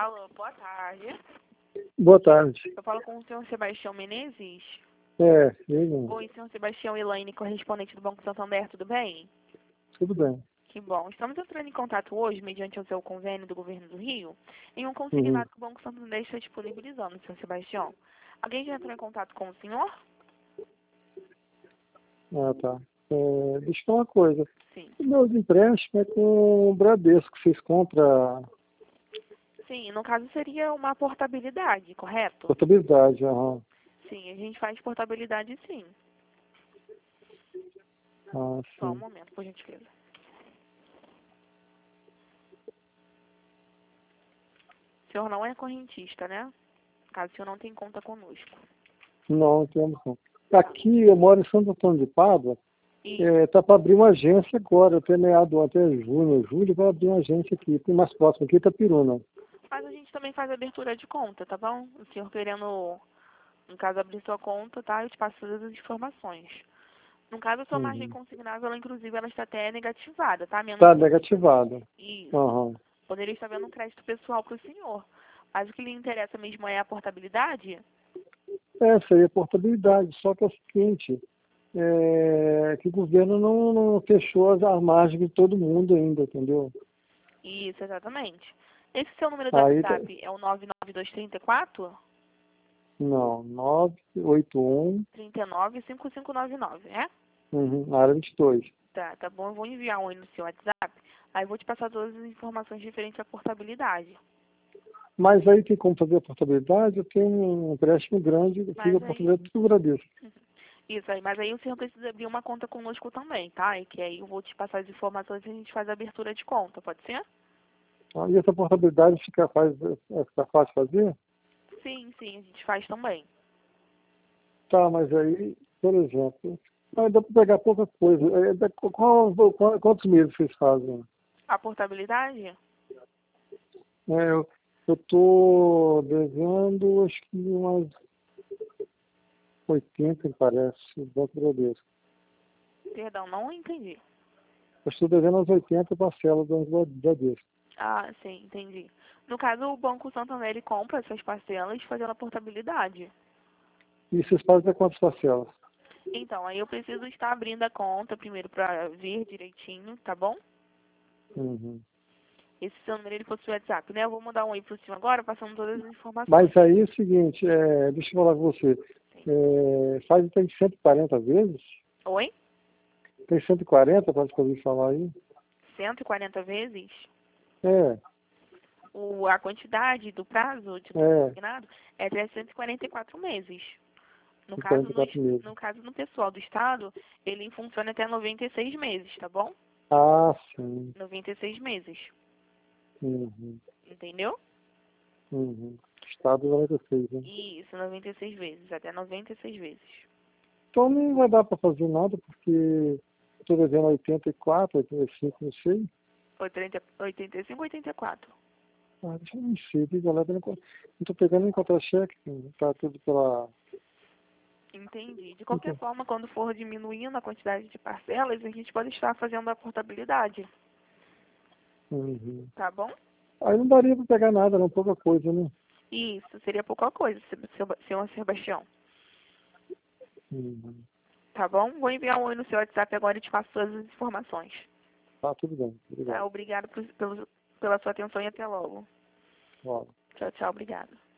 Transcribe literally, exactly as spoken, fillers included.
Alô, boa tarde. Boa tarde. Eu falo com o senhor Sebastião Menezes. É, eu, Oi, senhor Sebastião Elaine, correspondente do Banco Santander, tudo bem? tudo bem. Que bom. Estamos entrando em contato hoje, mediante o seu convênio do Governo do Rio, em um Uhum. consignado que o Banco Santander está disponibilizando, senhor Sebastião. Alguém já entrou em contato com o senhor? Ah, tá. É, deixa eu falar uma coisa. Sim. Os meus empréstimos é com o Bradesco, que vocês compram Sim, no caso seria uma portabilidade, correto? portabilidade. Aham. Sim, a gente faz portabilidade sim. Ah, Só um sim. momento, por gentileza. O senhor não é correntista, né? Caso o senhor não tenha conta conosco. Não, não temos não. Aqui, eu moro em Santo Antônio de Pádua. E, Está para abrir uma agência agora, até meado, até junho, julho, vai abrir uma agência aqui. Tem mais próximo aqui, Itapiruna. mas a gente também faz abertura de conta, tá bom? O senhor querendo, no caso, abrir sua conta, tá? Eu te passo todas as informações. No caso, a sua margem Uhum. consignável, ela, inclusive, ela está até negativada, tá? Menos Está de... negativado. Isso. Aham. Poderia estar vendo um crédito pessoal para o senhor. Mas o que lhe interessa mesmo é a portabilidade? Essa aí é portabilidade, só que é o seguinte, é, que o governo não, não fechou as, as margens de todo mundo ainda, entendeu? Isso, exatamente. Esse seu número do Aí, tá- WhatsApp é o nove nove dois três quatro, não, nove oito um, três nove cinco cinco nove nove, é? uhum, área vinte e dois. Tá, tá bom. Eu vou enviar um aí no seu WhatsApp. Aí eu vou te passar todas as informações referentes à portabilidade. Mas aí tem como fazer a portabilidade, eu tenho um empréstimo grande, eu fiz a Mas aí... portabilidade do Bradesco. Isso aí, mas aí o senhor precisa abrir uma conta conosco também, tá? E que aí eu vou te passar as informações e a gente faz a abertura de conta, pode ser? Ah, e essa portabilidade fica, faz, é, fica fácil de fazer? Sim, sim, a gente faz também. Tá, mas aí, por exemplo, ah, dá para pegar pouca coisa. É, dá- qual- qual- quantos meses vocês fazem? A portabilidade? É, eu estou devendo, acho que umas oitenta, parece, Banco Bradesco. Perdão, não entendi. Eu estou devendo as oitenta parcelas do Banco Bradesco. Ah, sim, entendi. No caso, o Banco Santander, ele compra essas parcelas fazendo a portabilidade. E vocês fazem até quantas parcelas? Então, aí eu preciso estar abrindo a conta primeiro para ver direitinho, tá bom? Uhum. Esse seu número ele possui WhatsApp, né? Eu vou mandar um aí pro senhor agora, passando todas as informações. Mas aí é o seguinte, é, deixa eu falar com você. É, faz tem cento e quarenta vezes? Oi? Tem cento e quarenta, pode ouvir falar aí? cento e quarenta vezes? É, O, a quantidade do prazo de é, consignado é trezentos e quarenta e quatro meses. No tem caso, quarenta e no, quatro meses. no caso, no pessoal do Estado, ele funciona até noventa e seis meses, tá bom? Ah, sim. noventa e seis meses. Uhum. Entendeu? Uhum. Estado noventa e seis, né? Isso, noventa e seis vezes, até noventa e seis vezes. Então não vai dar para fazer nada, porque estou devendo oitenta e quatro, oitenta e cinco, não sei. oitenta, oitenta e cinco, oitenta e quatro. Ah, deixa eu não sei, viu, galera? Eu não estou pegando em contra-cheque, tá tudo pela... Entendi. De qualquer forma, quando for diminuindo a quantidade de parcelas, a gente pode estar fazendo a portabilidade, Uhum. tá bom? Aí não daria para pegar nada, não, pouca coisa, né? Isso, seria pouca coisa, seu, seu Sebastião. Uhum. Tá bom? Vou enviar um oi no seu WhatsApp agora e te passo todas as informações. Tá, tudo bem. Tá? Obrigado. Obrigado por, pelo, pela sua atenção e até logo. Ó. Tchau, tchau. Obrigada.